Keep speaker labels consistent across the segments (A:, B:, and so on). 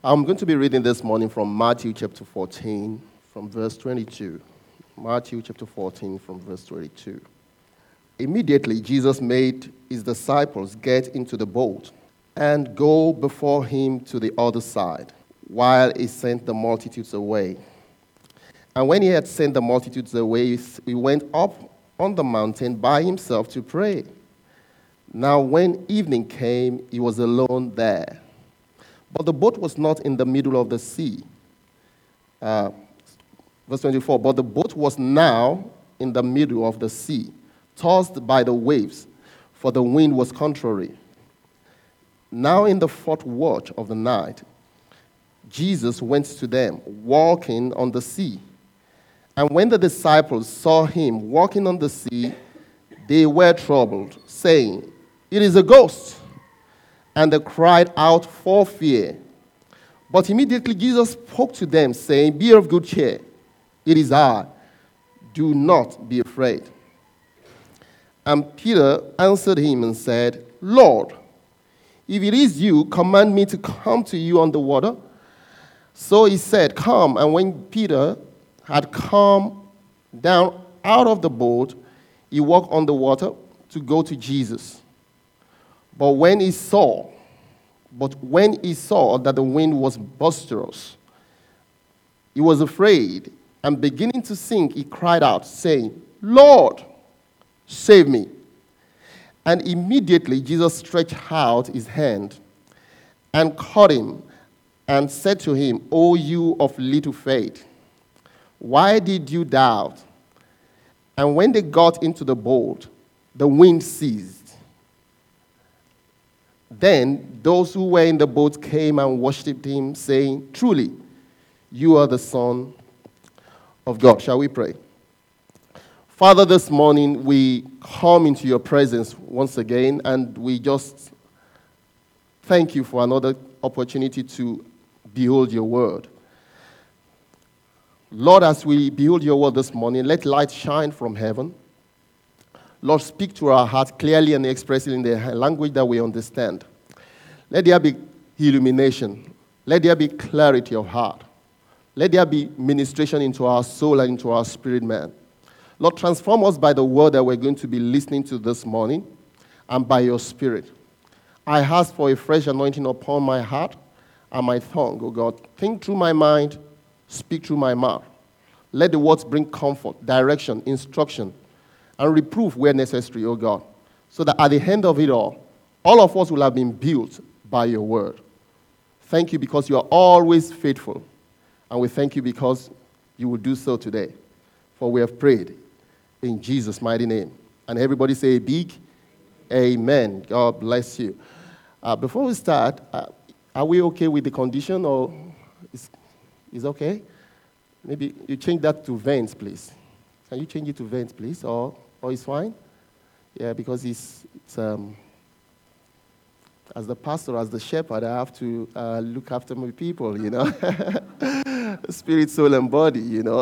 A: I'm going to be reading this morning from Matthew chapter 14, from verse 22. Matthew chapter 14, from verse 22. Immediately, Jesus made his disciples get into the boat and go before him to the other side, while he sent the multitudes away. And when he had sent the multitudes away, he went up on the mountain by himself to pray. Now, when evening came, he was alone there. But the boat was not in the middle of the sea. Verse 24, but the boat was now in the middle of the sea, tossed by the waves, for the wind was contrary. Now in the fourth watch of the night, Jesus went to them, walking on the sea. And when the disciples saw him walking on the sea, they were troubled, saying, "It is a ghost." And they cried out for fear. But immediately Jesus spoke to them, saying, "Be of good cheer. It is I. Do not be afraid." And Peter answered him and said, "Lord, if it is you, command me to come to you on the water." So he said, "Come." And when Peter had come down out of the boat, he walked on the water to go to Jesus. But when he saw that the wind was boisterous, he was afraid, and beginning to sink, he cried out, saying, "Lord, save me." And immediately Jesus stretched out his hand and caught him and said to him, "O you of little faith, why did you doubt?" And when they got into the boat, the wind ceased. Then those who were in the boat came and worshipped him, saying, "Truly, you are the Son of God." Shall we pray? Father, this morning we come into your presence once again, and we just thank you for another opportunity to behold your word. Lord, as we behold your word this morning, let light shine from heaven. Lord, speak to our hearts clearly and express it in the language that we understand. Let there be illumination. Let there be clarity of heart. Let there be ministration into our soul and into our spirit, man. Lord, transform us by the word that we're going to be listening to this morning and by your spirit. I ask for a fresh anointing upon my heart and my tongue, oh God. Think through my mind, speak through my mouth. Let the words bring comfort, direction, instruction, and reproof where necessary, O God, so that at the end of it all of us will have been built by your word. Thank you because you are always faithful, and we thank you because you will do so today. For we have prayed in Jesus' mighty name. And everybody say a big amen. God bless you. Before we start, are we okay with the condition, or is okay? Maybe you change that to veins, please. Can you change it to veins, please, or it's fine? Yeah, because it's as the pastor, as the shepherd, I have to look after my people, you know. Spirit, soul, and body, you know.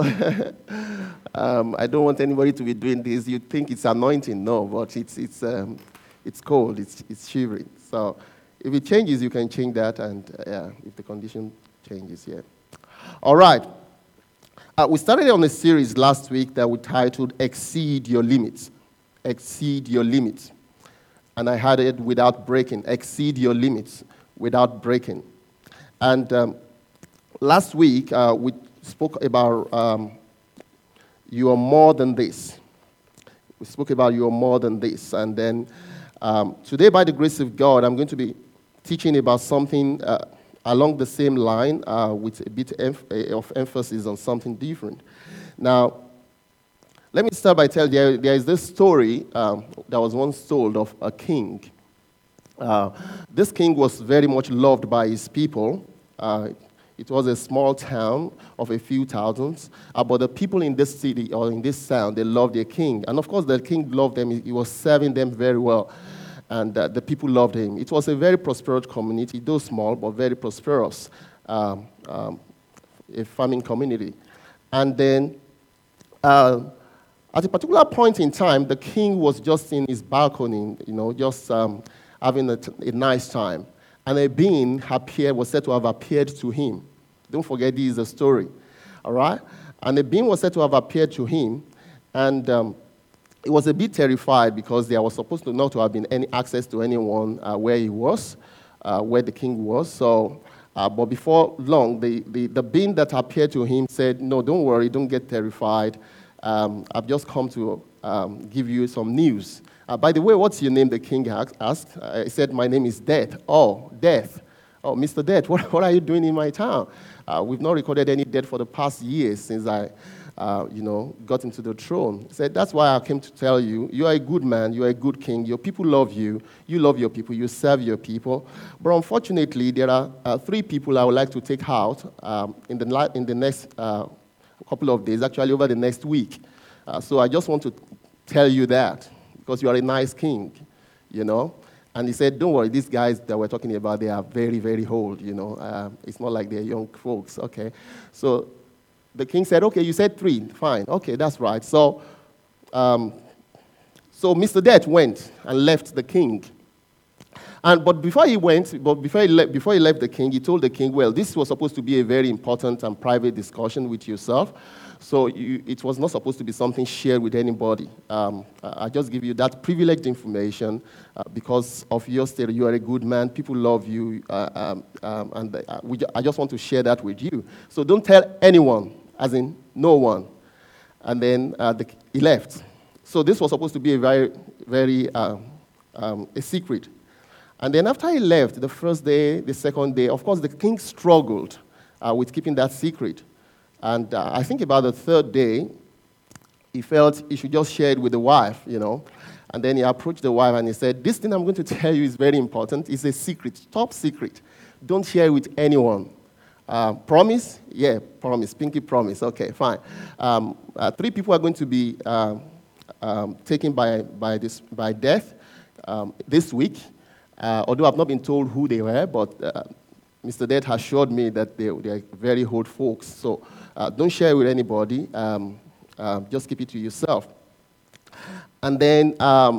A: I don't want anybody to be doing this. You think it's anointing. No, but it's cold. It's shivering. So if it changes, you can change that, and if the condition changes, yeah. All right. We started on a series last week that we titled Exceed Your Limits. Exceed Your Limits. And I had it without breaking. Exceed your limits without breaking. And last week, we spoke about you are more than this. We spoke about you are more than this. And then today, by the grace of God, I'm going to be teaching about something along the same line with a bit of emphasis on something different. Now, let me start by telling you, there is this story that was once told of a king. This king was very much loved by his people. It was a small town of a few thousands, but the people in this city or in this town, they loved their king. And of course, the king loved them. He was serving them very well. And the people loved him. It was a very prosperous community, though small, but very prosperous, a farming community. And then at a particular point in time, the king was just in his balcony, you know, just having a nice time. and a being was said to have appeared to him. Don't forget, this is a story, all right? And a being was said to have appeared to him, and he was a bit terrified because there was supposed to not to have been any access to anyone where he was, where the king was. So, but before long, the being that appeared to him said, "No, don't worry, don't get terrified. I've just come to give you some news. By the way, what's your name?" The king asked. He said, "My name is Death." "Oh, Death. Oh, Mr. Death, what are you doing in my town? We've not recorded any death for the past years since I got into the throne." He said, "That's why I came to tell you, you are a good man, you are a good king, your people love you love your people, you serve your people. But unfortunately, there are 3 people I would like to take out in the next couple of days, actually over the next week. So I just want to tell you that, because you are a nice king, you know." And he said, "Don't worry, these guys that we're talking about, they are very, very old, you know. It's not like they're young folks, okay?" So the king said, "Okay, you said 3, fine. Okay, that's right." So Mr. Death went and left the king. But before he left the king, he told the king, "Well, this was supposed to be a very important and private discussion with yourself. So it was not supposed to be something shared with anybody. I just give you that privileged information because of your state. You are a good man. People love you. I just want to share that with you. So don't tell anyone," as in no one. And then he left. So this was supposed to be a very, very a secret. And then after he left, the first day, the second day, of course, the king struggled with keeping that secret. And I think about the 3rd day, he felt he should just share it with the wife, you know. And then he approached the wife and he said, "This thing I'm going to tell you is very important. It's a secret, top secret. Don't share it with anyone. Promise?" "Yeah, promise. Pinky promise." "Okay, fine. 3 people are going to be taken by death this week. Although I've not been told who they were, but Mr. Death has assured me that they are very old folks. So don't share it with anybody. Just keep it to yourself." And then,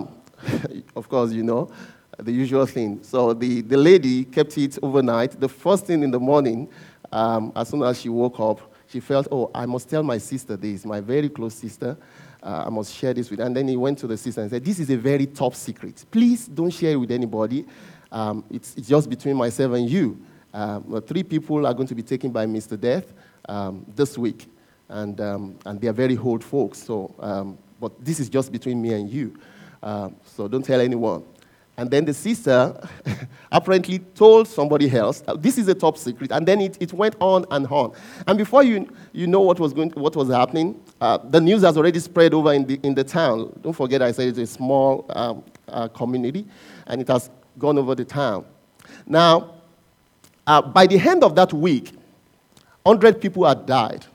A: of course, you know, the usual thing. So the lady kept it overnight. The first thing in the morning, as soon as she woke up, she felt, "Oh, I must tell my sister this, my very close sister. I must share this with her." And then he went to the sister and said, "This is a very top secret. Please don't share it with anybody. It's just between myself and you. 3 people are going to be taken by Mr. Death this week, and they are very old folks. So, but this is just between me and you. So don't tell anyone." And then the sister apparently told somebody else, "This is a top secret." And then it went on and on. And before you know what was happening, the news has already spread over in the town. Don't forget, I said it's a small community, and it has gone over the town. Now, by the end of that week, 100 people had died.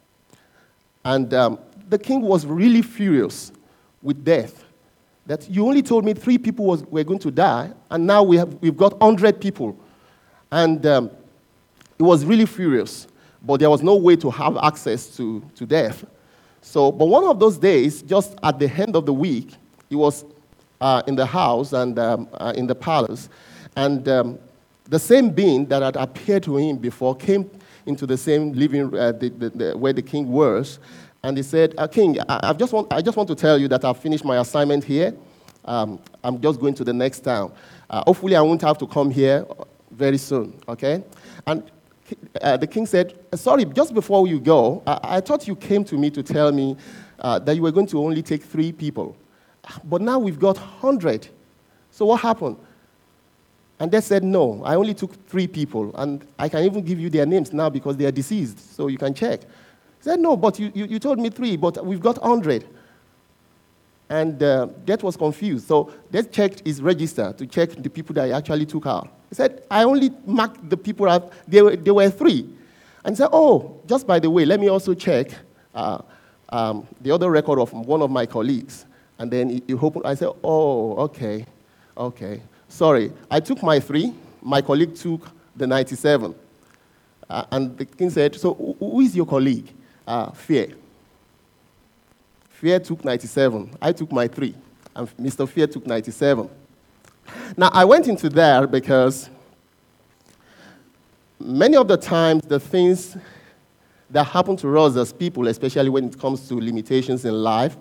A: And the king was really furious with Death. That you only told me 3 people were going to die, and now we've got 100 people. And he was really furious, but there was no way to have access to Death. So, but one of those days, just at the end of the week, he was in the house and in the palace, and the same being that had appeared to him before came into the same living where the king was, and he said, "King, I just want to tell you that I've finished my assignment here. I'm just going to the next town. Hopefully, I won't have to come here very soon. Okay?" And the king said, "Sorry, just before you go, I thought you came to me to tell me that you were going to only take 3 people, but now we've got 100. So what happened?" And they said, "No, I only took 3 people, and I can even give you their names now because they are deceased, so you can check." He said, "No, but you told me 3, but we've got 100. And Death was confused. So Death checked his register to check the people that he actually took out. He said, "I only marked the people out, they were 3. And he said, "Oh, just by the way, let me also check the other record of one of my colleagues." And then he opened, I said, "Oh, okay. Sorry, I took my 3, my colleague took the 97. And the king said, "So who is your colleague?" "Fear. Fear took 97. I took my 3. And Mr. Fear took 97. Now, I went into there because many of the times, the things that happen to us as people, especially when it comes to limitations in life,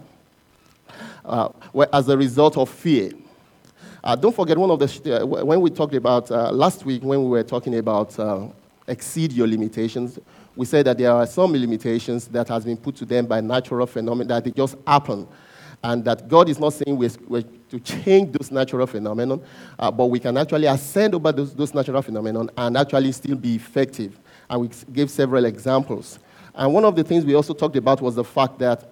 A: were as a result of fear. Don't forget one of the, when we talked about, last week when we were talking about exceed your limitations, we said that there are some limitations that has been put to them by natural phenomena, that they just happen. And that God is not saying we're to change those natural phenomena, but we can actually ascend over those natural phenomena and actually still be effective. And we gave several examples. And one of the things we also talked about was the fact that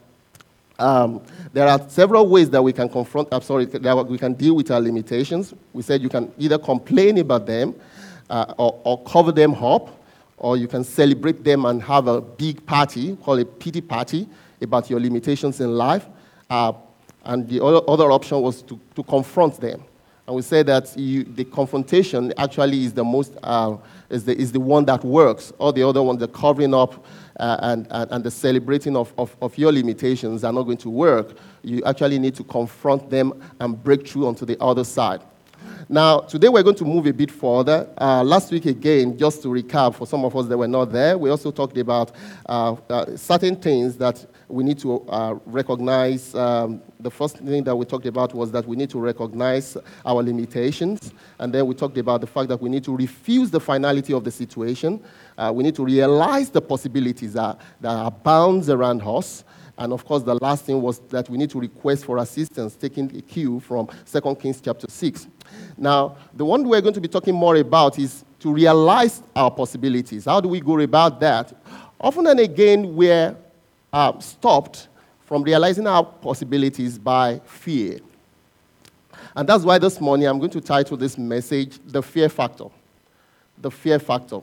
A: there are several ways that we can that we can deal with our limitations. We said you can either complain about them or cover them up, or you can celebrate them and have a big party, call it pity party, about your limitations in life. And the other option was to confront them. And we said that the confrontation actually is the most is the one that works. All the other ones, the covering up and the celebrating of your limitations are not going to work. You actually need to confront them and break through onto the other side. Now, today we're going to move a bit further. Last week again, just to recap for some of us that were not there, we also talked about certain things that we need to recognize. The first thing that we talked about was that we need to recognize our limitations. And then we talked about the fact that we need to refuse the finality of the situation. We need to realize the possibilities that abounds around us. And of course, the last thing was that we need to request for assistance, taking the cue from 2 Kings chapter 6. Now, the one we're going to be talking more about is to realize our possibilities. How do we go about that? Often and again, we're stopped from realizing our possibilities by fear. And that's why this morning I'm going to title this message, The Fear Factor. The Fear Factor.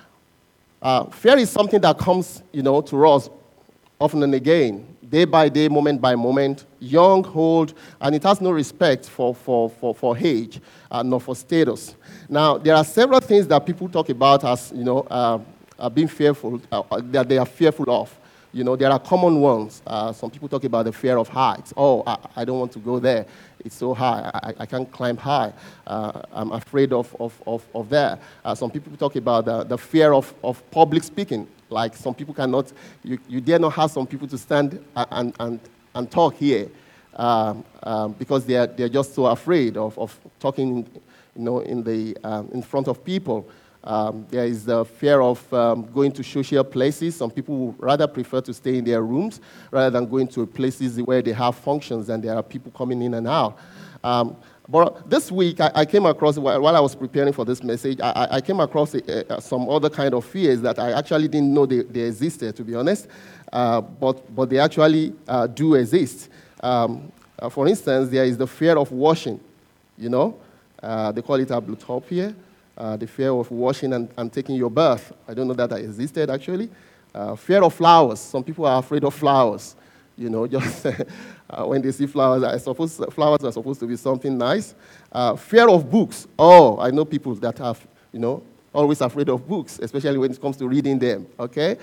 A: Fear is something that comes, to us often and again, day by day, moment by moment, young, old, and it has no respect for age, nor for status. Now, there are several things that people talk about as, being fearful, that they are fearful of. There are common ones. Some people talk about the fear of heights. Oh, I don't want to go there. It's so high. I can't climb high. I'm afraid of that. Some people talk about the fear of public speaking. Like some people cannot, you dare not have some people to stand and talk here because they're just so afraid of talking, in front of people. There is the fear of going to social places. Some people would rather prefer to stay in their rooms rather than going to places where they have functions and there are people coming in and out. But this week, I came across, while I was preparing for this message, I came across some other kind of fears that I actually didn't know they existed, to be honest. But they actually do exist. For instance, there is the fear of washing. They call it ablutophobia. The fear of washing and taking your bath. I don't know that existed, actually. Fear of flowers. Some people are afraid of flowers. Just when they see flowers, flowers are supposed to be something nice. Fear of books. Oh, I know people that have, always afraid of books, especially when it comes to reading them, okay?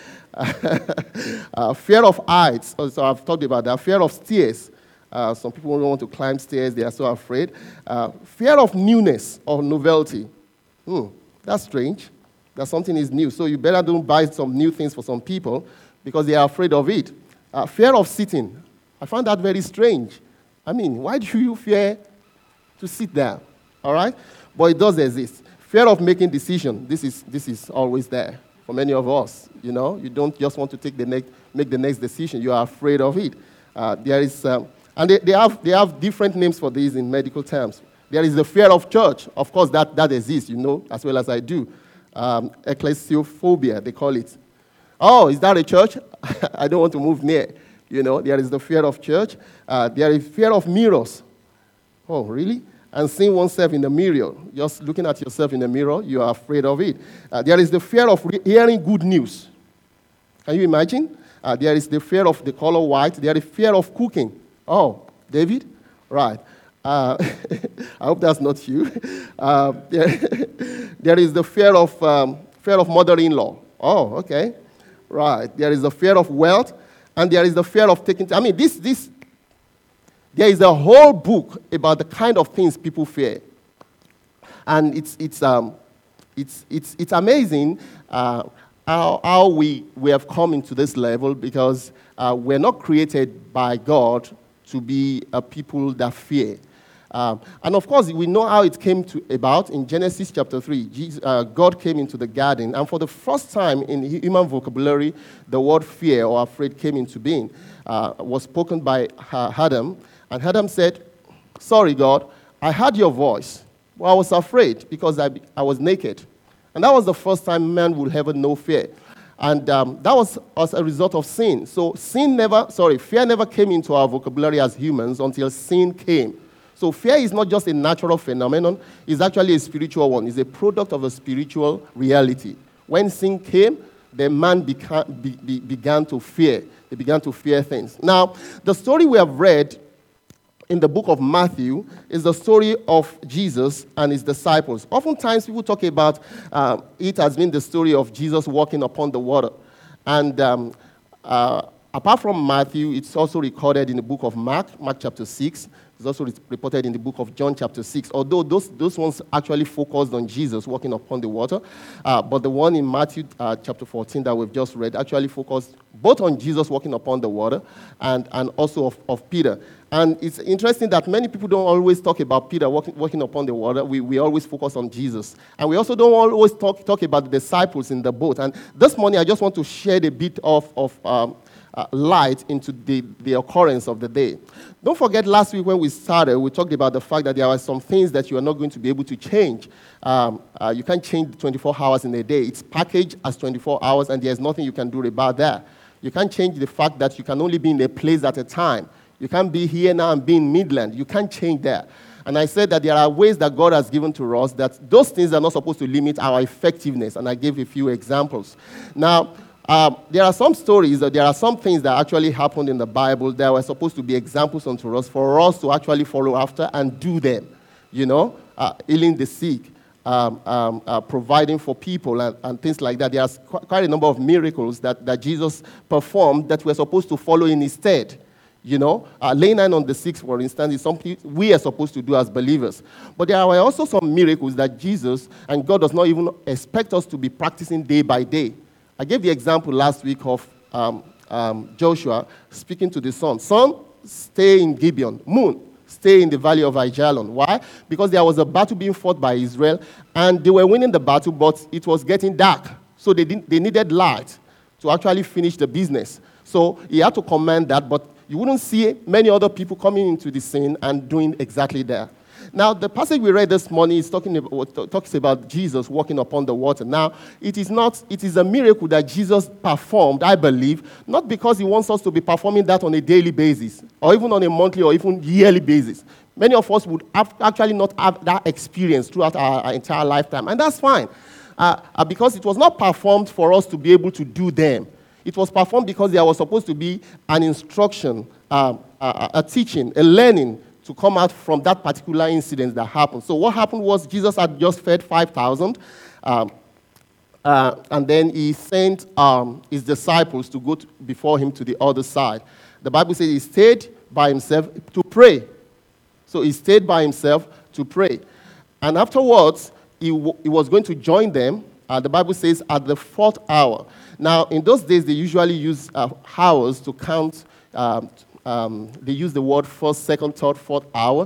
A: Fear of heights. So I've talked about that. Fear of stairs. Some people don't want to climb stairs. They are so afraid. Fear of newness or novelty. That's strange. That something is new. So you better don't buy some new things for some people because they are afraid of it. Fear of sitting. I found that very strange. I mean, why do you fear to sit there? All right? But it does exist. Fear of making decisions. This is always there for many of us. You don't just want to make the next decision. You are afraid of it. There is, and they have different names for these in medical terms. There is the fear of church. Of course, that exists, as well as I do. Ecclesiophobia, they call it. Oh, is that a church? I don't want to move near. There is the fear of church. There is fear of mirrors. Oh, really? And seeing oneself in the mirror. Just looking at yourself in the mirror, you are afraid of it. There is the fear of hearing good news. Can you imagine? There is the fear of the color white. There is fear of cooking. Oh, David? Right. I hope that's not you. There is the fear of mother-in-law. Oh, okay. Right. There is the fear of wealth, and there is the fear of taking. I mean, there is a whole book about the kind of things people fear, and It's amazing how we have come into this level, because we're not created by God to be a people that fear. And of course, we know how it came about. In Genesis chapter 3, God came into the garden, and for the first time in human vocabulary, the word fear or afraid came into being. Was spoken by Adam, and Adam said, "Sorry, God, I heard your voice. Well, I was afraid because I was naked." And that was the first time man would ever know fear. And that was as a result of sin. So fear never came into our vocabulary as humans until sin came. So fear is not just a natural phenomenon, it's actually a spiritual one. It's a product of a spiritual reality. When sin came, the man began to fear. They began to fear things. Now, the story we have read in the book of Matthew is the story of Jesus and his disciples. Oftentimes, people talk about it as being the story of Jesus walking upon the water. And apart from Matthew, it's also recorded in the book of Mark chapter 6. It's also reported in the book of John chapter 6, although those ones actually focused on Jesus walking upon the water. But the one in Matthew chapter 14 that we've just read actually focused both on Jesus walking upon the water and also of Peter. And it's interesting that many people don't always talk about Peter walking upon the water. We always focus on Jesus. And we also don't always talk about the disciples in the boat. And this morning, I just want to shed a bit of light into the occurrence of the day. Don't forget, last week when we started, we talked about the fact that there are some things that you are not going to be able to change. You can't change 24 hours in a day. It's packaged as 24 hours, and there's nothing you can do about that. You can't change the fact that you can only be in a place at a time. You can't be here now and be in Midland. You can't change that. And I said that there are ways that God has given to us that those things are not supposed to limit our effectiveness, and I gave a few examples. Now, there are some stories, there are some things that actually happened in the Bible that were supposed to be examples unto us for us to actually follow after and do them. Healing the sick, providing for people and things like that. There's quite a number of miracles that Jesus performed that we're supposed to follow in his stead. Laying hand on the sick, for instance, is something we are supposed to do as believers. But there are also some miracles that Jesus and God does not even expect us to be practicing day by day. I gave the example last week of Joshua speaking to the sun. Sun, stay in Gibeon. Moon, stay in the valley of Ajalon. Why? Because there was a battle being fought by Israel, and they were winning the battle, but it was getting dark. So they needed light to actually finish the business. So he had to command that, but you wouldn't see many other people coming into the scene and doing exactly that. Now, the passage we read this morning talks about Jesus walking upon the water. Now, it is a miracle that Jesus performed, I believe, not because he wants us to be performing that on a daily basis, or even on a monthly or even yearly basis. Many of us would actually not have that experience throughout our entire lifetime, and that's fine, because it was not performed for us to be able to do them. It was performed because there was supposed to be an instruction, a teaching, a learning to come out from that particular incident that happened. So what happened was Jesus had just fed 5,000, and then he sent his disciples to go before him to the other side. The Bible says he stayed by himself to pray. So he stayed by himself to pray. And afterwards, he was going to join them. The Bible says at the 4th hour. Now, in those days, they usually use hours to count. They use the word first, second, third, fourth hour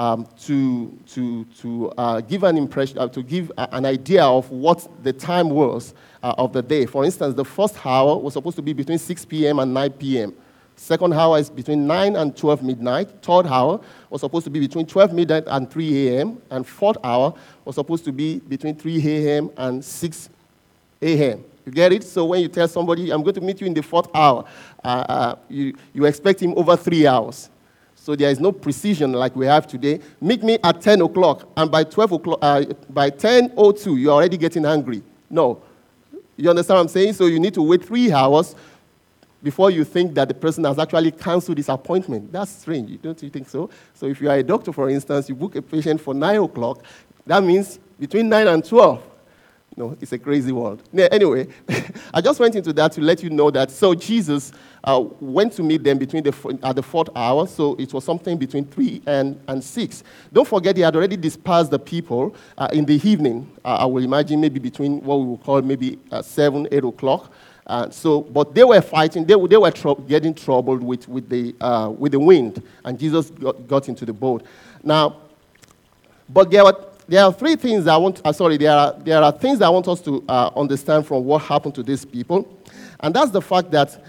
A: to give an impression, to give an idea of what the time was of the day. For instance, the first hour was supposed to be between 6 p.m. and 9 p.m. Second hour is between 9 and 12 midnight. Third hour was supposed to be between 12 midnight and 3 a.m. And fourth hour was supposed to be between 3 a.m. and 6 a.m. You get it? So when you tell somebody, I'm going to meet you in the 4th hour, you expect him over 3 hours. So there is no precision like we have today. Meet me at 10 o'clock, and by 12 o'clock, by 10:02, you're already getting angry. No. You understand what I'm saying? So you need to wait 3 hours before you think that the person has actually canceled his appointment. That's strange, don't you think so? So if you are a doctor, for instance, you book a patient for 9 o'clock, that means between 9 and 12. No, it's a crazy world. Anyway, I just went into that to let you know that. So Jesus went to meet them at the fourth hour. So it was something between 3 and 6. Don't forget, he had already dispersed the people in the evening. I will imagine maybe between what we will call maybe 7, 8 o'clock. But they were fighting. They were getting troubled with the wind, and Jesus got into the boat. Now, but there are three things there are things I want us to understand from what happened to these people, and that's the fact that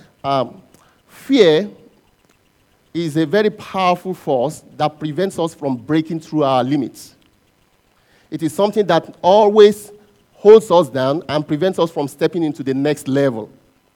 A: fear is a very powerful force that prevents us from breaking through our limits. It is something that always holds us down and prevents us from stepping into the next level.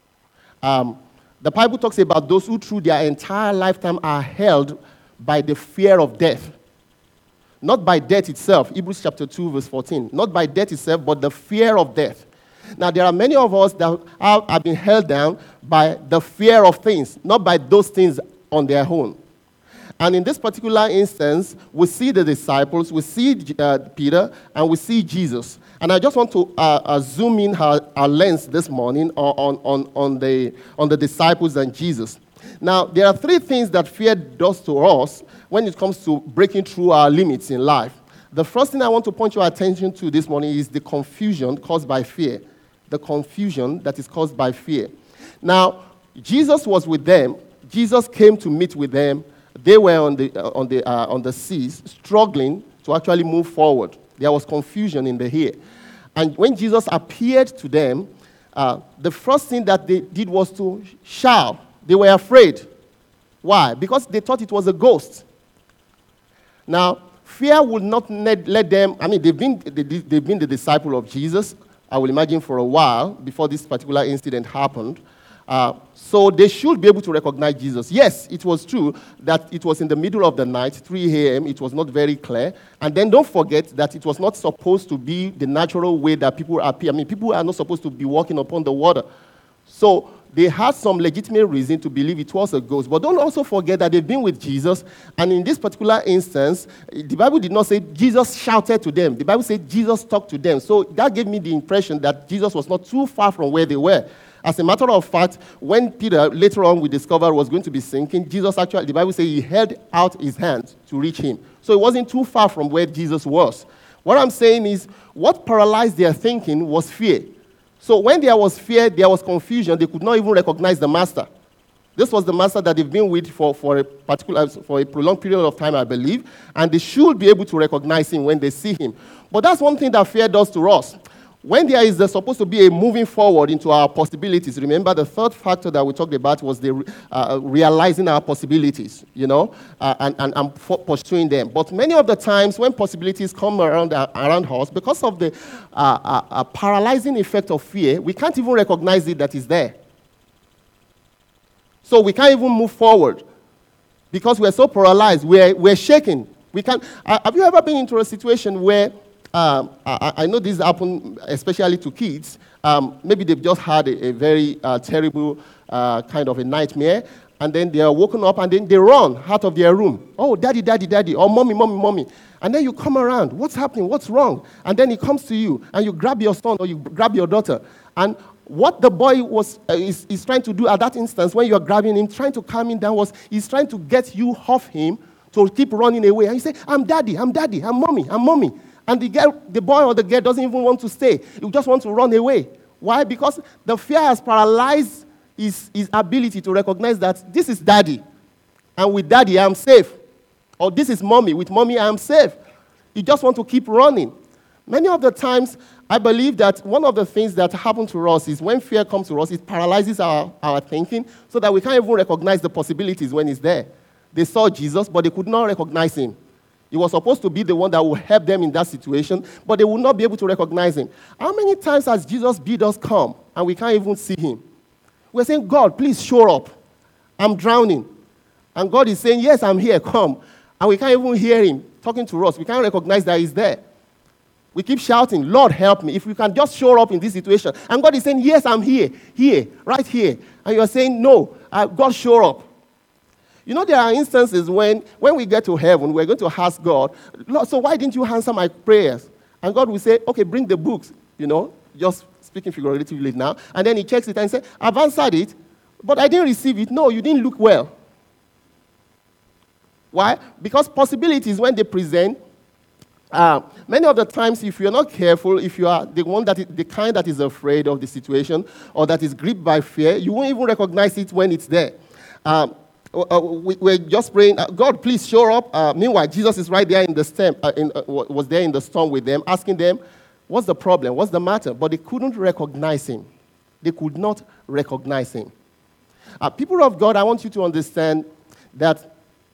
A: The Bible talks about those who through their entire lifetime are held by the fear of death. Not by death itself, Hebrews chapter 2, verse 14. Not by death itself, but the fear of death. Now, there are many of us that have been held down by the fear of things, not by those things on their own. And in this particular instance, we see the disciples, we see Peter, and we see Jesus. And I just want to zoom in our lens this morning on the disciples and Jesus. Now, there are three things that fear does to us when it comes to breaking through our limits in life. The first thing I want to point your attention to this morning is the confusion caused by fear. The confusion that is caused by fear. Now, Jesus was with them. Jesus came to meet with them. They were on the seas, struggling to actually move forward. There was confusion in the air. And when Jesus appeared to them, the first thing that they did was to shout. They were afraid. Why? Because they thought it was a ghost. Now, fear would not let them, they've been the disciple of Jesus, I will imagine, for a while before this particular incident happened. So they should be able to recognize Jesus. Yes, it was true that it was in the middle of the night, 3 a.m., it was not very clear. And then don't forget that it was not supposed to be the natural way that people appear. People are not supposed to be walking upon the water. So they had some legitimate reason to believe it was a ghost. But don't also forget that they've been with Jesus. And in this particular instance, the Bible did not say Jesus shouted to them. The Bible said Jesus talked to them. So that gave me the impression that Jesus was not too far from where they were. As a matter of fact, when Peter, later on we discovered, was going to be sinking, Jesus actually, the Bible says he held out his hand to reach him. So it wasn't too far from where Jesus was. What I'm saying is, what paralyzed their thinking was fear. So when there was fear, there was confusion. They could not even recognize the master. This was the master that they've been with for a prolonged period of time, I believe, and they should be able to recognize him when they see him. But that's one thing that fear does to us. When there is supposed to be a moving forward into our possibilities, remember the third factor that we talked about was the realizing our possibilities, and pursuing them. But many of the times when possibilities come around us, because of the paralyzing effect of fear, we can't even recognize it that is there. So we can't even move forward because we're so paralyzed. We're shaking. Have you ever been into a situation where I know this happens especially to kids. Maybe they've just had a very terrible kind of a nightmare, and then they are woken up and then they run out of their room. Oh, daddy, daddy, daddy, or mommy, mommy, mommy. And then you come around. What's happening? What's wrong? And then he comes to you, and you grab your son or you grab your daughter. And what the boy is trying to do at that instance when you're grabbing him, trying to calm him down, he's trying to get you off him to keep running away. And you say, I'm daddy, I'm mommy, I'm mommy. And the boy or the girl doesn't even want to stay. You just want to run away. Why? Because the fear has paralyzed his ability to recognize that this is daddy. And with daddy, I'm safe. Or this is mommy. With mommy, I'm safe. You just want to keep running. Many of the times, I believe that one of the things that happen to us is when fear comes to us, it paralyzes our thinking so that we can't even recognize the possibilities when it's there. They saw Jesus, but they could not recognize him. He was supposed to be the one that would help them in that situation, but they would not be able to recognize him. How many times has Jesus bid us come, and we can't even see him? We're saying, God, please show up. I'm drowning. And God is saying, yes, I'm here, come. And we can't even hear him talking to us. We can't recognize that he's there. We keep shouting, Lord, help me. If we can just show up in this situation. And God is saying, yes, I'm here, right here. And you're saying, no, God, show up. There are instances when we get to heaven, we're going to ask God, Lord, so why didn't you answer my prayers? And God will say, okay, bring the books, just speaking figuratively now, and then he checks it and says, I've answered it, but I didn't receive it. No, you didn't look well. Why? Because possibilities, when they present, many of the times, if you're not careful, if you are the kind that is afraid of the situation or that is gripped by fear, you won't even recognize it when it's there. We're just praying, God, please show up. Meanwhile, Jesus is right there in the storm, was there in the storm with them, asking them, what's the problem? What's the matter? But they couldn't recognize him. They could not recognize him. People of God, I want you to understand that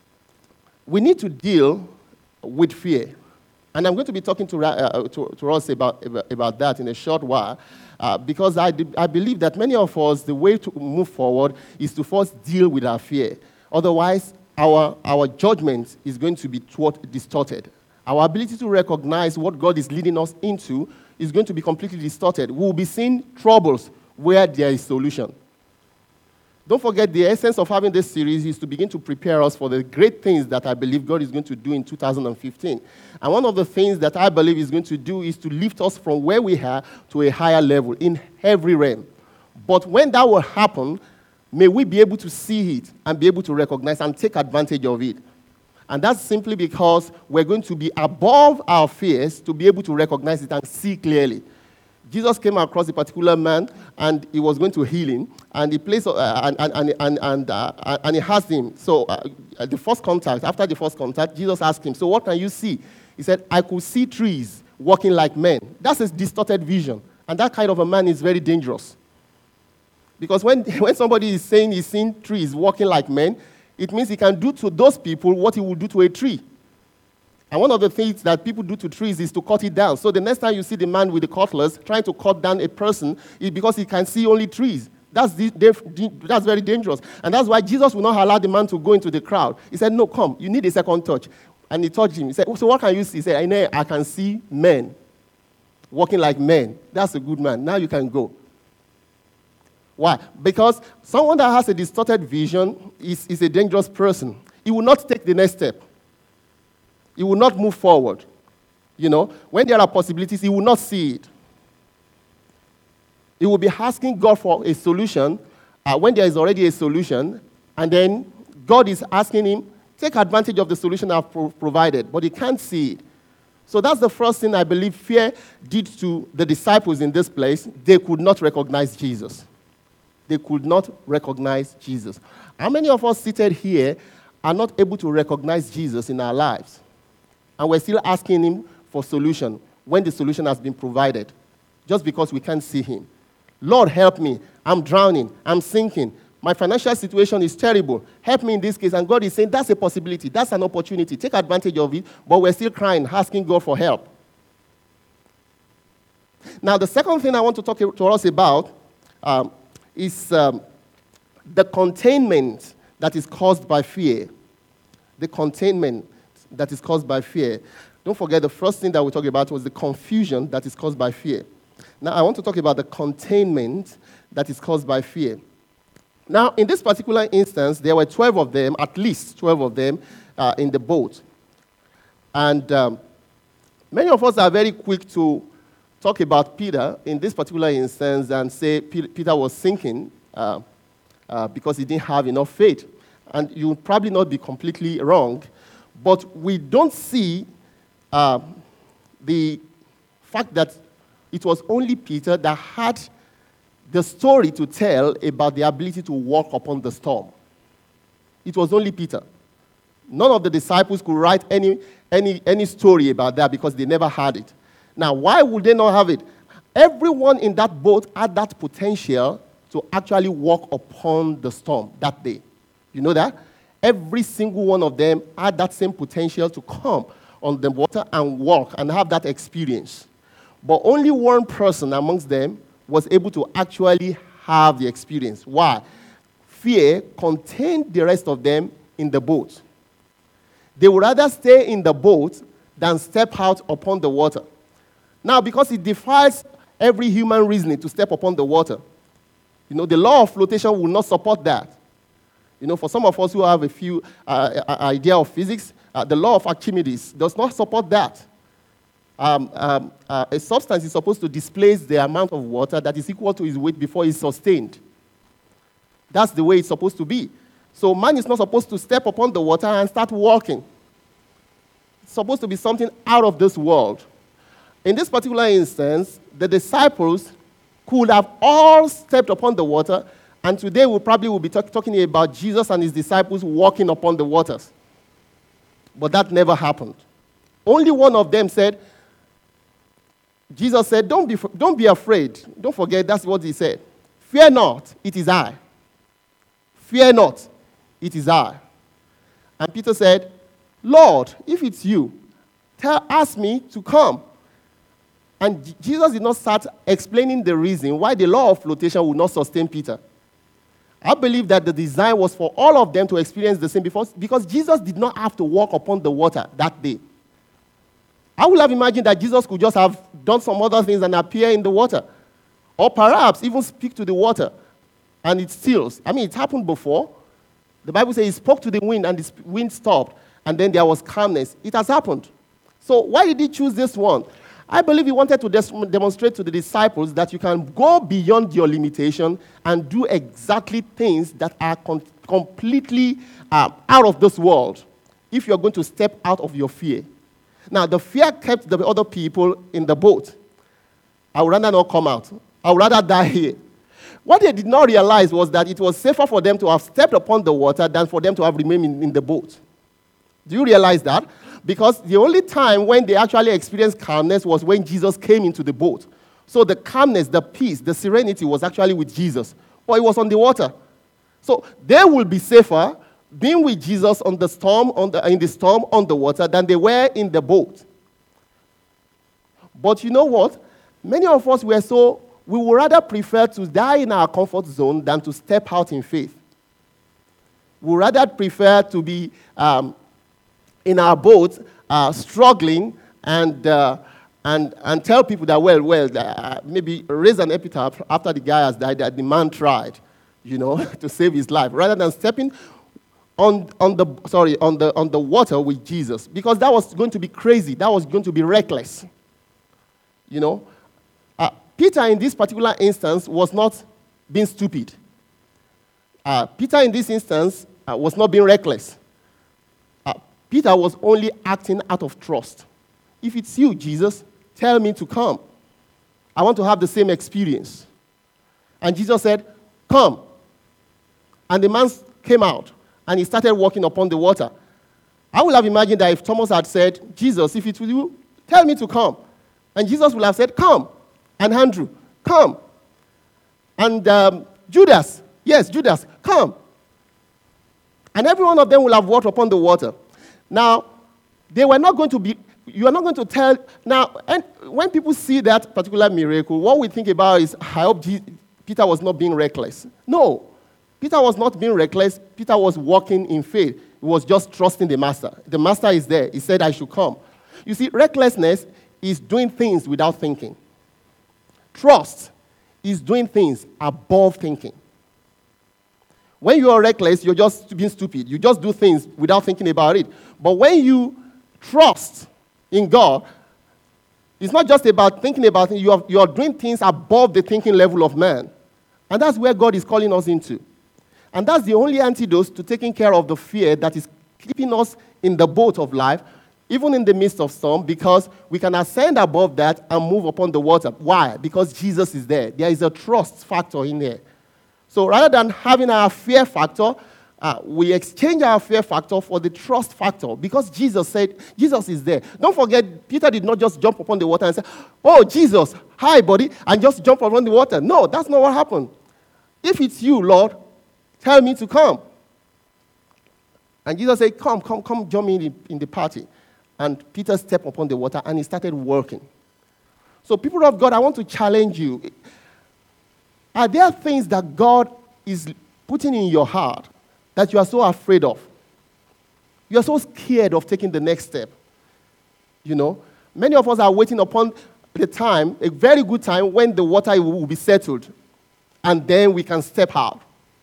A: we need to deal with fear. And I'm going to be talking to us about that in a short while, because I believe that many of us, the way to move forward is to first deal with our fear. Otherwise, our judgment is going to be distorted. Our ability to recognize what God is leading us into is going to be completely distorted. We will be seeing troubles where there is solution. Don't forget, the essence of having this series is to begin to prepare us for the great things that I believe God is going to do in 2015. And one of the things that I believe is going to do is to lift us from where we are to a higher level in every realm. But when that will happen, may we be able to see it and be able to recognize and take advantage of it. And that's simply because we're going to be above our fears to be able to recognize it and see clearly. Jesus came across a particular man, and he was going to heal him, and he placed and he asked him. So, after the first contact, Jesus asked him, "So what can you see?" He said, "I could see trees walking like men." That's a distorted vision, and that kind of a man is very dangerous. Because when somebody is saying he's seen trees walking like men, it means he can do to those people what he would do to a tree. And one of the things that people do to trees is to cut it down. So the next time you see the man with the cutlass trying to cut down a person, it's because he can see only trees. That's very dangerous. And that's why Jesus will not allow the man to go into the crowd. He said, "No, come, you need a second touch." And he touched him. He said, "So what can you see?" He said, I can see men walking like men. That's a good man. Now you can go. Why? Because someone that has a distorted vision is a dangerous person. He will not take the next step. He will not move forward. When there are possibilities, he will not see it. He will be asking God for a solution when there is already a solution, and then God is asking him, take advantage of the solution I've provided, but he can't see it. So that's the first thing I believe fear did to the disciples in this place. They could not recognize Jesus. They could not recognize Jesus. How many of us seated here are not able to recognize Jesus in our lives? And we're still asking him for solution when the solution has been provided, just because we can't see him. Lord, help me. I'm drowning. I'm sinking. My financial situation is terrible. Help me in this case. And God is saying, that's a possibility. That's an opportunity. Take advantage of it. But we're still crying, asking God for help. Now, the second thing I want to talk to us about is the containment that is caused by fear. The containment that is caused by fear. Don't forget, the first thing that we talked about was the confusion that is caused by fear. Now, I want to talk about the containment that is caused by fear. Now, in this particular instance, there were 12 of them, at least 12 of them, in the boat. And many of us are very quick to talk about Peter in this particular instance and say Peter was sinking because he didn't have enough faith. And you'll probably not be completely wrong, but we don't see the fact that it was only Peter that had the story to tell about the ability to walk upon the storm. It was only Peter. None of the disciples could write any story about that because they never had it. Now, why would they not have it? Everyone in that boat had that potential to actually walk upon the storm that day. You know that? Every single one of them had that same potential to come on the water and walk and have that experience. But only one person amongst them was able to actually have the experience. Why? Fear contained the rest of them in the boat. They would rather stay in the boat than step out upon the water. Now, because it defies every human reasoning to step upon the water, the law of flotation will not support that. For some of us who have a few idea of physics, the law of Archimedes does not support that. a substance is supposed to displace the amount of water that is equal to its weight before it's sustained. That's the way it's supposed to be. So man is not supposed to step upon the water and start walking. It's supposed to be something out of this world. In this particular instance, the disciples could have all stepped upon the water, and today we probably will be talking about Jesus and his disciples walking upon the waters. But that never happened. Only one of them said, Jesus said, don't be afraid. Don't forget, that's what he said. Fear not, it is I. Fear not, it is I. And Peter said, Lord, if it's you, ask me to come. And Jesus did not start explaining the reason why the law of flotation would not sustain Peter. I believe that the design was for all of them to experience the same because Jesus did not have to walk upon the water that day. I would have imagined that Jesus could just have done some other things and appear in the water. Or perhaps even speak to the water and it stills. I mean, it happened before. The Bible says he spoke to the wind and the wind stopped and then there was calmness. It has happened. So why did he choose this one? I believe he wanted to demonstrate to the disciples that you can go beyond your limitation and do exactly things that are completely out of this world if you're going to step out of your fear. Now, the fear kept the other people in the boat. I would rather not come out. I would rather die here. What they did not realize was that it was safer for them to have stepped upon the water than for them to have remained in the boat. Do you realize that? Because the only time when they actually experienced calmness was when Jesus came into the boat. So the calmness, the peace, the serenity was actually with Jesus. But it was on the water. So they will be safer being with Jesus in the storm on the water than they were in the boat. But you know what? Many of us we would rather prefer to die in our comfort zone than to step out in faith. We would rather prefer to be in our boat, struggling and tell people that, maybe raise an epitaph after the guy has died that the man tried, to save his life, rather than stepping on the water with Jesus, because that was going to be crazy. That was going to be reckless. Peter in this particular instance was not being stupid. Peter in this instance was not being reckless. Peter was only acting out of trust. If it's you, Jesus, tell me to come. I want to have the same experience. And Jesus said, come. And the man came out, and he started walking upon the water. I would have imagined that if Thomas had said, Jesus, if it's you, tell me to come. And Jesus would have said, come. And Andrew, come. And Judas, come. And every one of them will have walked upon the water. Now, they were not going to be, you are not going to tell, now, and when people see that particular miracle, what we think about is, I hope Peter was not being reckless. No, Peter was not being reckless. Peter was walking in faith. He was just trusting the master. The master is there. He said, I should come. You see, recklessness is doing things without thinking. Trust is doing things above thinking. When you are reckless, you're just being stupid. You just do things without thinking about it. But when you trust in God, it's not just about thinking about it. You are doing things above the thinking level of man. And that's where God is calling us into. And that's the only antidote to taking care of the fear that is keeping us in the boat of life, even in the midst of storm, because we can ascend above that and move upon the water. Why? Because Jesus is there. There is a trust factor in there. So rather than having our fear factor, we exchange our fear factor for the trust factor, because Jesus said, Jesus is there. Don't forget, Peter did not just jump upon the water and say, oh, Jesus, hi, buddy, and just jump upon the water. No, that's not what happened. If it's you, Lord, tell me to come. And Jesus said, come, join me in the party. And Peter stepped upon the water and he started working. So people of God, I want to challenge you. Are there things that God is putting in your heart that you are so afraid of? You are so scared of taking the next step. Many of us are waiting upon the time, a very good time, when the water will be settled. And then we can step out.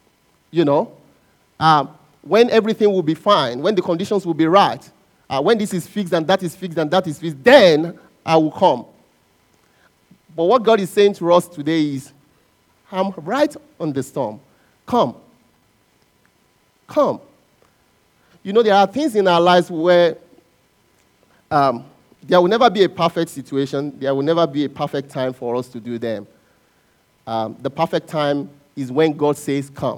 A: When everything will be fine, when the conditions will be right, when this is fixed and that is fixed and that is fixed, then I will come. But what God is saying to us today is, I'm right on the storm. Come. Come. You know, there are things in our lives where there will never be a perfect situation. There will never be a perfect time for us to do them. The perfect time is when God says, come.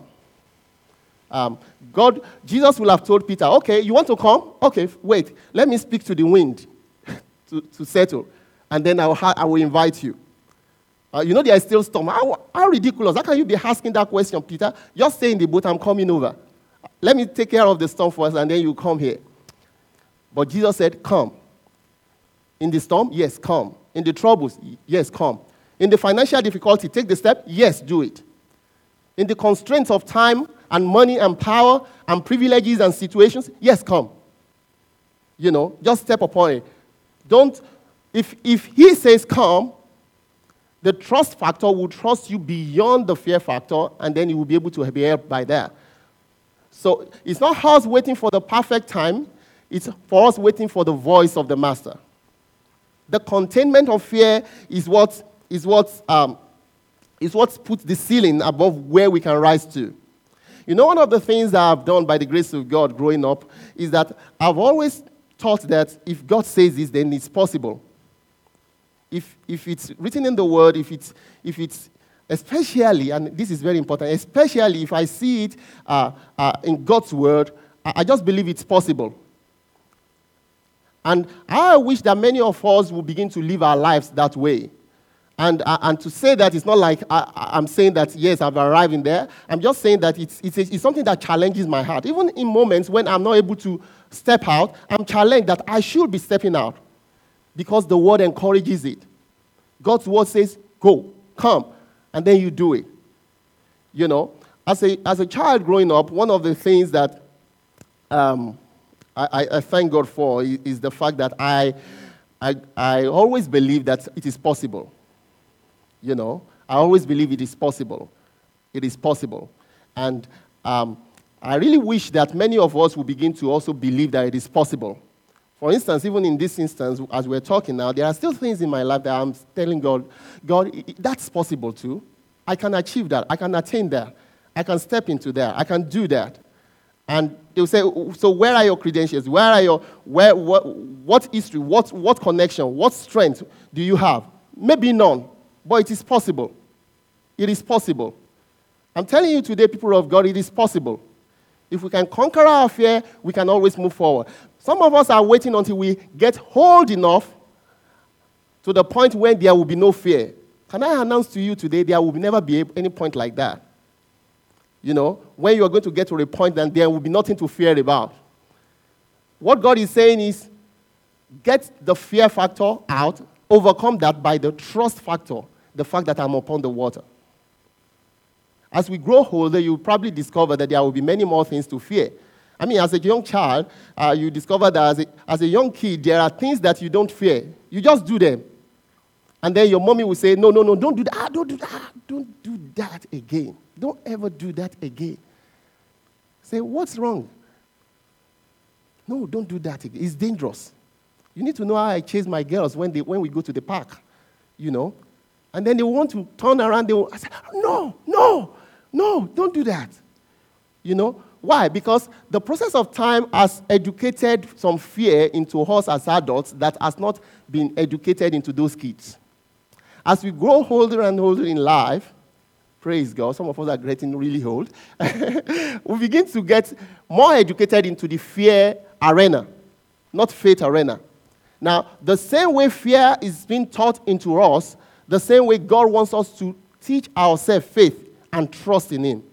A: Jesus will have told Peter, okay, you want to come? Okay, wait, let me speak to the wind to settle, and then I will invite you. You know there is still storm. How ridiculous. How can you be asking that question, Peter? Just stay in the boat, I'm coming over. Let me take care of the storm first, and then you come here. But Jesus said, come. In the storm? Yes, come. In the troubles? Yes, come. In the financial difficulty, take the step? Yes, do it. In the constraints of time and money and power and privileges and situations, yes, come. You know, just step upon it. If he says come, the trust factor will trust you beyond the fear factor, and then you will be able to be helped by that. So it's not us waiting for the perfect time. It's for us waiting for the voice of the master. The containment of fear is what puts the ceiling above where we can rise to. You know, one of the things that I've done by the grace of God growing up is that I've always thought that if God says this, then it's possible. If it's written in the Word, if it's especially, and this is very important, especially if I see it in God's Word, I just believe it's possible. And I wish that many of us will begin to live our lives that way. And to say that it's not like I'm saying that, yes, I've arrived in there. I'm just saying that it's something that challenges my heart. Even in moments when I'm not able to step out, I'm challenged that I should be stepping out because the Word encourages it. God's Word says, go, come, and then you do it. You know, as a child growing up, one of the things that I thank God for is the fact that I always believe that it is possible. You know, I always believe it is possible. It is possible. And I really wish that many of us will begin to also believe that it is possible. For instance, even in this instance, as we're talking now, there are still things in my life that I'm telling God, that's possible too. I can achieve that. I can attain that. I can step into that. I can do that. And they'll say, so where are your credentials? What history, what connection, what strength do you have? Maybe none, but it is possible. It is possible. I'm telling you today, people of God, it is possible. If we can conquer our fear, we can always move forward. Some of us are waiting until we get old enough to the point when there will be no fear. Can I announce to you today, there will never be any point like that. You know, when you are going to get to a point, then there will be nothing to fear about. What God is saying is, get the fear factor out, overcome that by the trust factor, the fact that I'm upon the water. As we grow older, you'll probably discover that there will be many more things to fear. I mean, as a young child, you discover that as a young kid, there are things that you don't fear. You just do them. And then your mommy will say, no, don't do that. Don't do that. Don't do that again. Don't ever do that again. Say, what's wrong? No, don't do that again. It's dangerous. You need to know how I chase my girls when we go to the park, you know. And then they want to turn around. I say, no, don't do that. You know, why? Because the process of time has educated some fear into us as adults that has not been educated into those kids. As we grow older and older in life, praise God, some of us are getting really old, we begin to get more educated into the fear arena, not faith arena. Now, the same way fear is being taught into us, the same way God wants us to teach ourselves faith and trust in Him.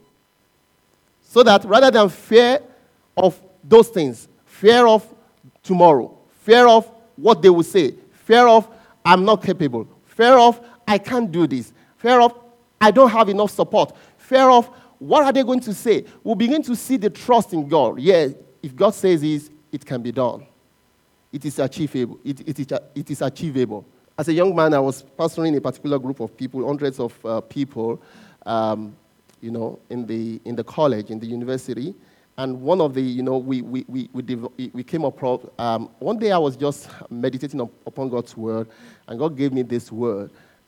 A: So that rather than fear of those things, fear of tomorrow, fear of what they will say, fear of I'm not capable, fear of I can't do this, fear of I don't have enough support, fear of what are they going to say, we'll begin to see the trust in God. Yeah, if God says this, it can be done. It is achievable. It is achievable. As a young man, I was pastoring a particular group of people, hundreds of people, in the college, in the university, And one of the, we came across, one day I was just meditating upon God's word, and God gave me this word.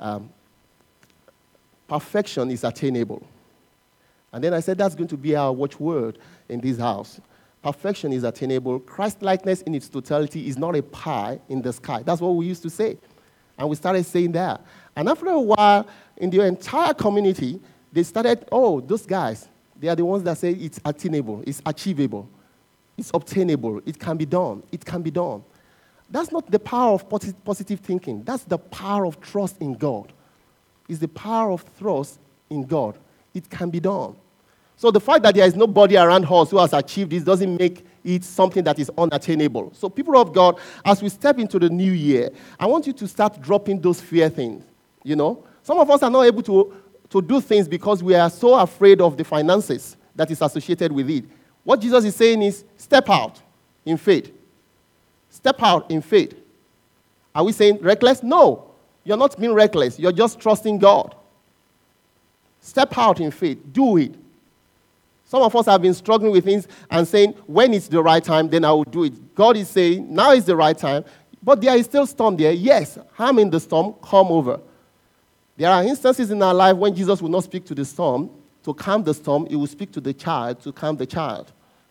A: Perfection is attainable. And then I said, that's going to be our watchword in this house. Perfection is attainable. Christ-likeness in its totality is not a pie in the sky. That's what we used to say. And we started saying that. And after a while, in the entire community, they started, those guys, they are the ones that say it's attainable, it's achievable, it's obtainable, it can be done, it can be done. That's not the power of positive thinking. That's the power of trust in God. It's the power of trust in God. It can be done. So the fact that there is nobody around us who has achieved this doesn't make it something that is unattainable. So people of God, as we step into the new year, I want you to start dropping those fear things. Some of us are not able to do things because we are so afraid of the finances that is associated with it. What Jesus is saying is, step out in faith. Step out in faith. Are we saying reckless? No. You're not being reckless. You're just trusting God. Step out in faith. Do it. Some of us have been struggling with things and saying, when it's the right time, then I will do it. God is saying, now is the right time. But there is still storm there. Yes, I'm in the storm. Come over. There are instances in our life when Jesus will not speak to the storm to calm the storm. He will speak to the child to calm the child.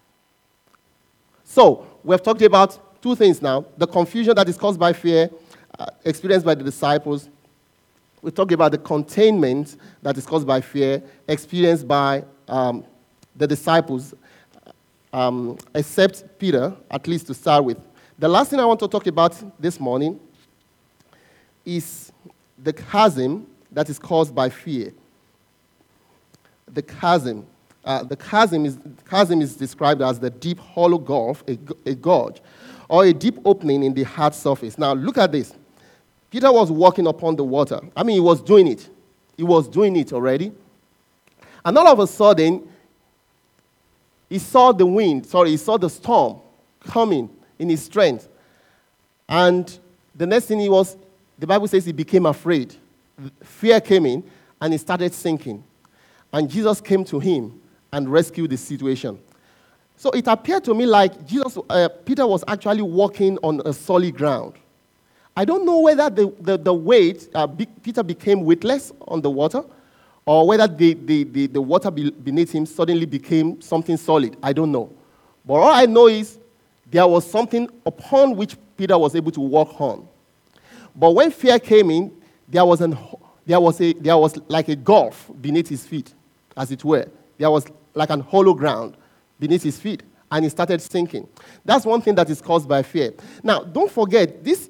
A: So, we have talked about two things now. The confusion that is caused by fear, experienced by the disciples. We talked about the containment that is caused by fear, experienced by the disciples, except Peter, at least to start with. The last thing I want to talk about this morning is the chasm that is caused by fear. The chasm. The chasm is described as the deep hollow gulf, a gorge, or a deep opening in the hard surface. Now, look at this. Peter was walking upon the water. He was doing it. He was doing it already. And all of a sudden, he saw the storm coming in his strength. And the next thing the Bible says he became afraid. Fear came in, and he started sinking. And Jesus came to him and rescued the situation. So it appeared to me like Peter was actually walking on a solid ground. I don't know whether the weight, Peter became weightless on the water, or whether the water beneath him suddenly became something solid. I don't know. But all I know is there was something upon which Peter was able to walk on. But when fear came in, there was like a gulf beneath his feet, as it were. There was like an hollow ground beneath his feet, and he started sinking. That's one thing that is caused by fear. Now, don't forget, this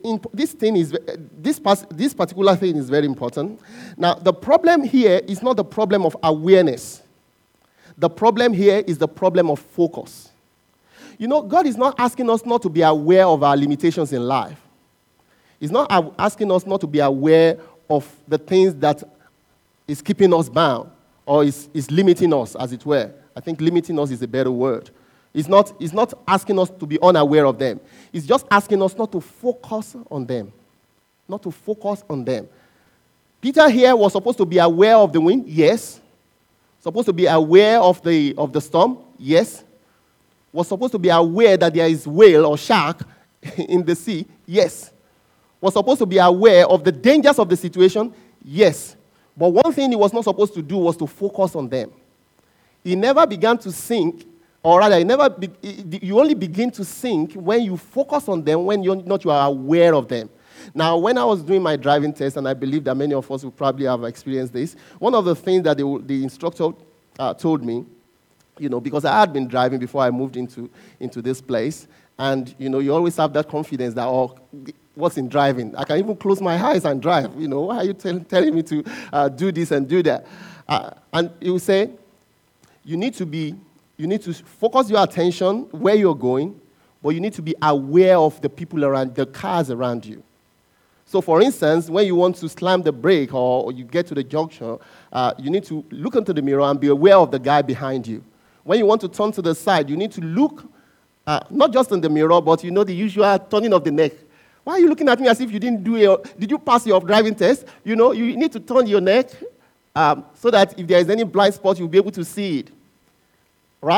A: particular thing is very important. Now, the problem here is not the problem of awareness. The problem here is the problem of focus. God is not asking us not to be aware of our limitations in life. He's not asking us not to be aware of the things that is keeping us bound or is limiting us, as it were. I think limiting us is a better word. He's not asking us to be unaware of them. He's just asking us not to focus on them. Not to focus on them. Peter here was supposed to be aware of the wind, yes. Supposed to be aware of the storm, yes. Was supposed to be aware that there is whale or shark in the sea, yes. Was supposed to be aware of the dangers of the situation, yes. But one thing he was not supposed to do was to focus on them. He never began to sink, or rather, you only begin to sink when you focus on them, when you are aware of them. Now, when I was doing my driving test, and I believe that many of us will probably have experienced this, one of the things that the instructor told me, because I had been driving before I moved into this place, and, you always have that confidence that, what's in driving? I can even close my eyes and drive. Why are you telling me to do this and do that? And he will say, you need to focus your attention where you're going, but you need to be aware of the people around, the cars around you. So, for instance, when you want to slam the brake or you get to the junction, you need to look into the mirror and be aware of the guy behind you. When you want to turn to the side, you need to look, not just in the mirror, but the usual turning of the neck. Why are you looking at me as if you did you pass your driving test? You need to turn your neck so that if there is any blind spot, you'll be able to see it. Right?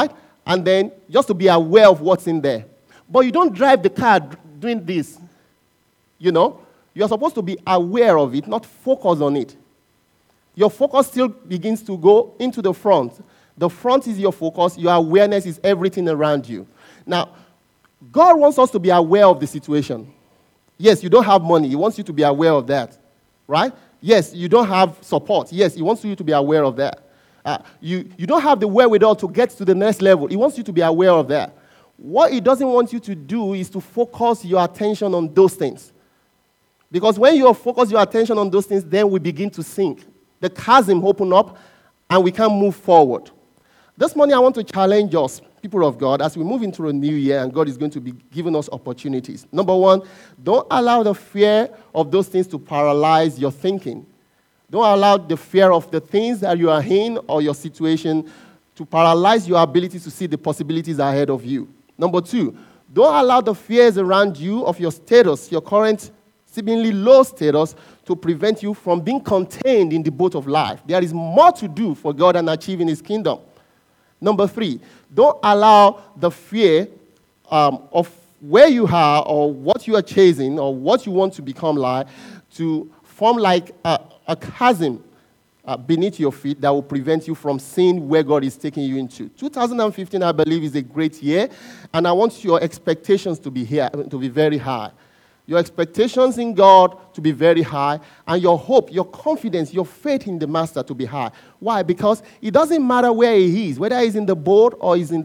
A: and then just to be aware of what's in there. But you don't drive the car doing this. You know? You're supposed to be aware of it, not focus on it. Your focus still begins to go into the front. The front is your focus. Your awareness is everything around you. Now, God wants us to be aware of the situation. Yes, you don't have money. He wants you to be aware of that. Right? Yes, you don't have support. Yes, he wants you to be aware of that. You don't have the wherewithal to get to the next level. He wants you to be aware of that. What he doesn't want you to do is to focus your attention on those things. Because when you focus your attention on those things, then we begin to sink. The chasm open up, and we can move forward. This morning, I want to challenge us, people of God, as we move into a new year, and God is going to be giving us opportunities. Number one, don't allow the fear of those things to paralyze your thinking. Don't allow the fear of the things that you are in or your situation to paralyze your ability to see the possibilities ahead of you. Number two, don't allow the fears around you of your status, your current seemingly low status, to prevent you from being contained in the boat of life. There is more to do for God and achieving his kingdom. Number three, don't allow the fear of where you are or what you are chasing or what you want to become like to form like a chasm beneath your feet that will prevent you from seeing where God is taking you into. 2015, I believe, is a great year, and I want your expectations to be very high. Your expectations in God to be very high, and your hope, your confidence, your faith in the Master to be high. Why? Because it doesn't matter where he is, whether he's in the boat or he's on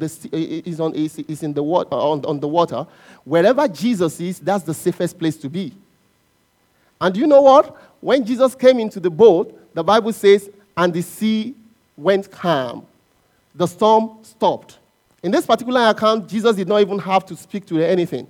A: the water. Wherever Jesus is, that's the safest place to be. And you know what? When Jesus came into the boat, the Bible says, and the sea went calm. The storm stopped. In this particular account, Jesus did not even have to speak to anything.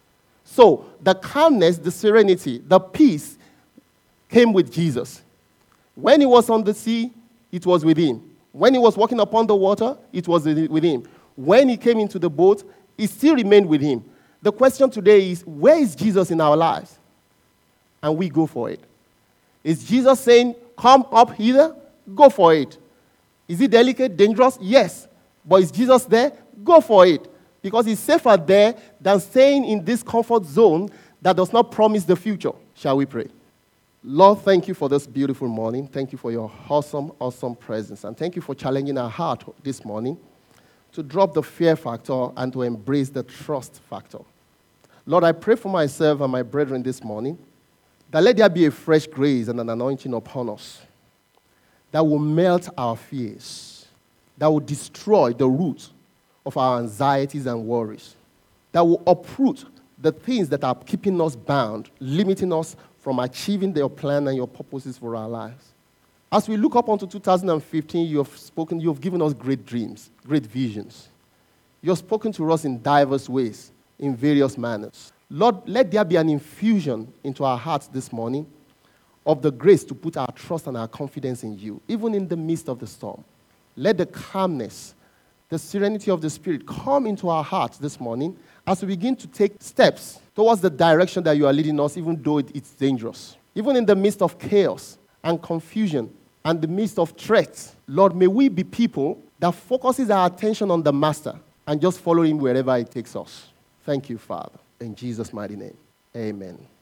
A: So the calmness, the serenity, the peace came with Jesus. When he was on the sea, it was with him. When he was walking upon the water, it was with him. When he came into the boat, it still remained with him. The question today is, where is Jesus in our lives? And we go for it. Is Jesus saying, come up hither? Go for it. Is it delicate, dangerous? Yes. But is Jesus there? Go for it. Because it's safer there than staying in this comfort zone that does not promise the future. Shall we pray? Lord, thank you for this beautiful morning. Thank you for your awesome, awesome presence. And thank you for challenging our heart this morning to drop the fear factor and to embrace the trust factor. Lord, I pray for myself and my brethren this morning that let there be a fresh grace and an anointing upon us that will melt our fears, that will destroy the root of our anxieties and worries, that will uproot the things that are keeping us bound, limiting us from achieving your plan and your purposes for our lives. As we look up onto 2015, you have given us great dreams, great visions. You have spoken to us in diverse ways, in various manners. Lord, let there be an infusion into our hearts this morning of the grace to put our trust and our confidence in you, even in the midst of the storm. Let the calmness, the serenity of the Spirit come into our hearts this morning as we begin to take steps towards the direction that you are leading us, even though it's dangerous. Even in the midst of chaos and confusion and the midst of threats, Lord, may we be people that focuses our attention on the Master and just follow him wherever he takes us. Thank you, Father. In Jesus' mighty name, amen.